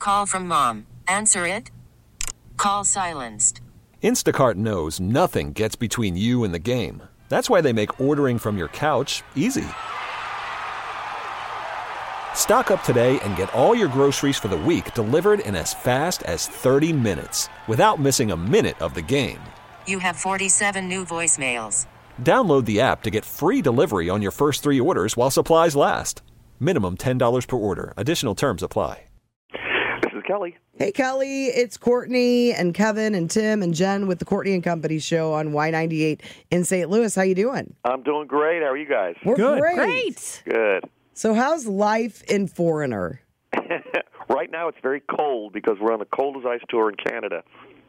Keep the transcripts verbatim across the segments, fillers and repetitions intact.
Call from mom. Answer it. Call silenced. Instacart knows nothing gets between you and the game. That's why they make ordering from your couch easy. Stock up today and get all your groceries for the week delivered in as fast as thirty minutes without missing a minute of the game. You have forty-seven new voicemails. Download the app to get free delivery on your first three orders while supplies last. Minimum ten dollars per order. Additional terms apply. This is Kelly. Hey, Kelly. It's Courtney and Kevin and Tim and Jen with the Courtney and Company show on Y ninety-eight in Saint Louis. How you doing? I'm doing great. How are you guys? We're Good. great. Great. Good. So how's life in Foreigner? Right now it's very cold because we're on the cold as ice tour in Canada.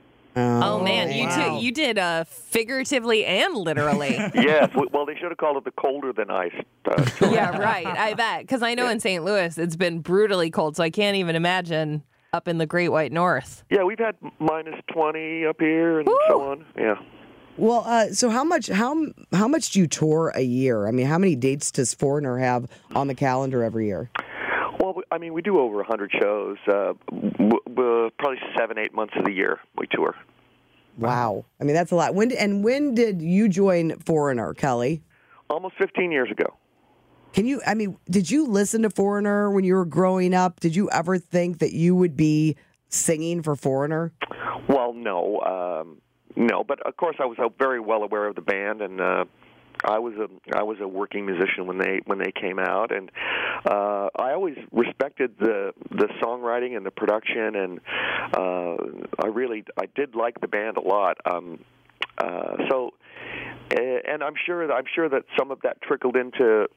Oh, man, you wow. too, you did uh, figuratively and literally. Yes. Well, they should have called it the colder than ice uh, tour. Yeah, right. I bet. Because I know in Saint Louis it's been brutally cold, so I can't even imagine up in the Great White North. Yeah, we've had minus twenty up here and Woo! so on. Yeah. Well, uh, so how much how how much do you tour a year? I mean, how many dates does Foreigner have on the calendar every year? Well, I mean, we do over one hundred shows. Uh, w- w- probably seven, eight months of the year we tour. Wow. I mean, that's a lot. When and when did you join Foreigner, Kelly? Almost fifteen years ago. Can you, I mean, did you listen to Foreigner when you were growing up? Did you ever think that you would be singing for Foreigner? Well, no. Um, no, but of course I was uh, very well aware of the band, and uh, I was a I was a working musician when they when they came out, and uh, I always respected the the songwriting and the production, and uh, I really I did like the band a lot. Um, uh, so, and I'm sure that I'm sure that some of that trickled into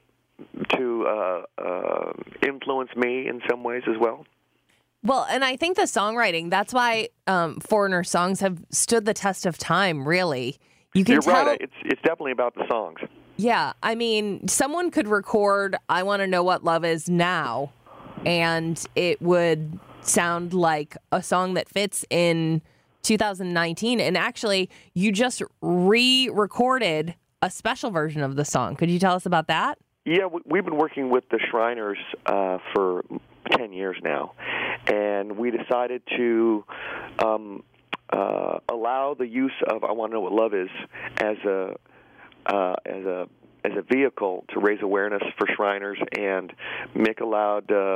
to uh, uh, influence me in some ways as well. Well, and I think the songwriting, that's why um, Foreigner songs have stood the test of time, really. You can You're tell, right. It's it's definitely about the songs. Yeah, I mean, someone could record I Want to Know What Love Is now, and it would sound like a song that fits in two thousand nineteen. And actually, you just re-recorded a special version of the song. Could you tell us about that? Yeah, we've been working with the Shriners uh, for ten years now, and we decided to um, uh, allow the use of "I Want to Know What Love Is" as a uh, as a as a vehicle to raise awareness for Shriners, and Mick allowed uh,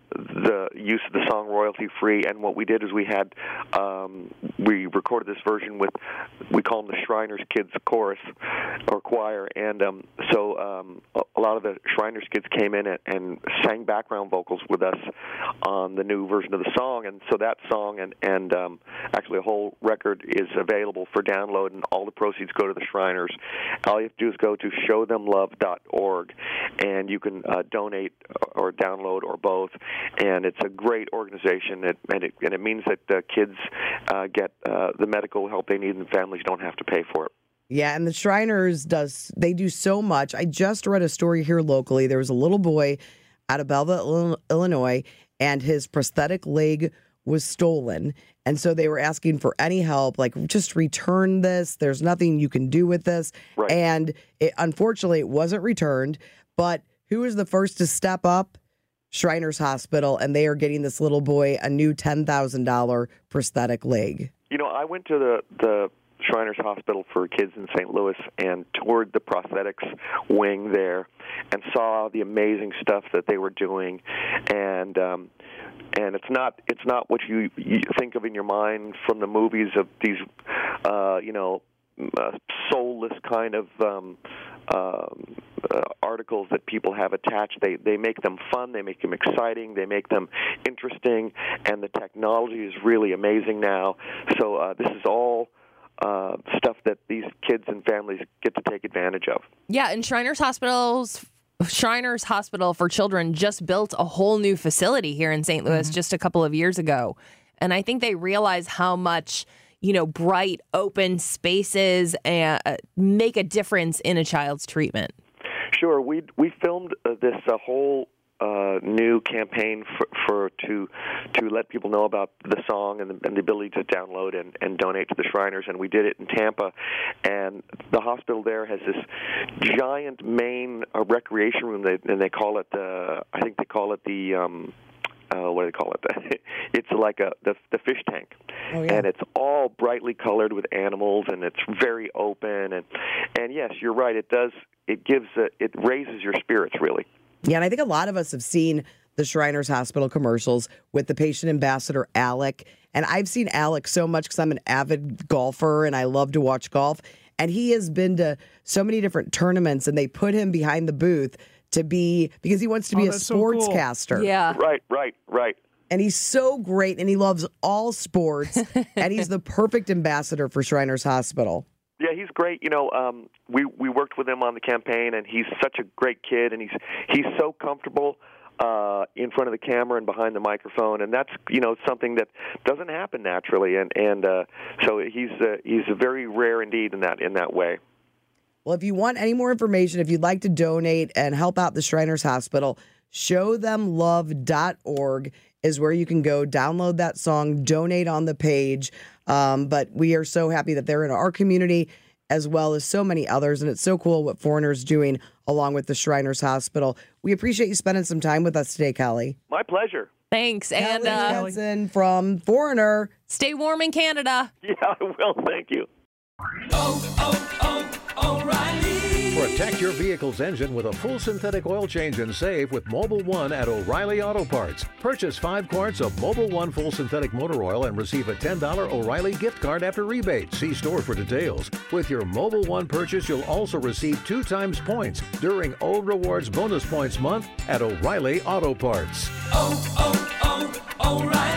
the use of the song royalty free. And what we did is we had um, we recorded this version with, we call them the Shriners Kids Chorus or choir, and um, so um, a lot of the Shriners kids came in and, and sang background vocals with us on the new version of the song. And so that song and and um, actually a whole record is available for download, and all the proceeds go to the Shriners. All you have to do is go to show them love dot org, and you can uh, donate or download or both. And it's a great organization, it, and, it, and it means that uh, kids uh, get uh, the medical help they need, and families don't have to pay for it. Yeah, and the Shriners does they do so much. I just read a story here locally. There was a little boy out of Belleville, Illinois, and his prosthetic leg was stolen. And so they were asking for any help, like, just return this. There's nothing you can do with this. Right. And it, unfortunately, it wasn't returned. But who was the first to step up? Shriners Hospital, and they are getting this little boy a new ten thousand dollars prosthetic leg. You know, I went to the, the Shriners Hospital for Kids in Saint Louis and toured the prosthetics wing there and saw the amazing stuff that they were doing. And um, and it's not it's not what you, you think of in your mind from the movies of these, uh, you know, uh, soulless kind of um, uh, uh, articles that people have attached. They they make them fun, they make them exciting, they make them interesting, and the technology is really amazing now. So uh, this is all uh, stuff that these kids and families get to take advantage of. Yeah, and Shriners Hospitals, Shriners Hospital for Children just built a whole new facility here in Saint Louis mm-hmm. just a couple of years ago. And I think they realize how much, you know, bright, open spaces and, uh, make a difference in a child's treatment. Sure. We we filmed uh, this uh, whole uh, new campaign for, for to to let people know about the song and the, and the ability to download and, and donate to the Shriners, and we did it in Tampa. And the hospital there has this giant main uh, recreation room, they, and they call it the I think they call it the um, uh, what do they call it? It's like a the, the fish tank, Oh, yeah. and it's all brightly colored with animals, and it's very open. And and yes, you're right. It does. It gives. A, it raises your spirits, really. Yeah, and I think a lot of us have seen the Shriners Hospital commercials with the patient ambassador, Alec. And I've seen Alec so much because I'm an avid golfer and I love to watch golf. And he has been to so many different tournaments, and they put him behind the booth to be, because he wants to be Oh, a that's so cool. sportscaster. Yeah. Right, right, right. And he's so great, and he loves all sports, and he's the perfect ambassador for Shriners Hospital. Yeah, he's great. You know, um, we we worked with him on the campaign, and he's such a great kid, and he's he's so comfortable uh, in front of the camera and behind the microphone, and that's you know something that doesn't happen naturally, and and uh, so he's uh, he's very rare indeed in that in that way. Well, if you want any more information, if you'd like to donate and help out the Shriners Hospital, show them love dot org is where you can go download that song, donate on the page. Um, but we are so happy that they're in our community as well as so many others. And it's so cool what Foreigner's doing along with the Shriners Hospital. We appreciate you spending some time with us today, Kelly. My pleasure. Thanks. And Kelly uh, Jensen from Foreigner. stay warm in Canada. Yeah, I will. Thank you. Protect your vehicle's engine with a full synthetic oil change and save with Mobile One at O'Reilly Auto Parts. Purchase five quarts of Mobile One full synthetic motor oil and receive a ten dollars O'Reilly gift card after rebate. See store for details. With your Mobile One purchase, you'll also receive two times points during O Rewards Bonus Points Month at O'Reilly Auto Parts. Oh, oh, oh, O'Reilly.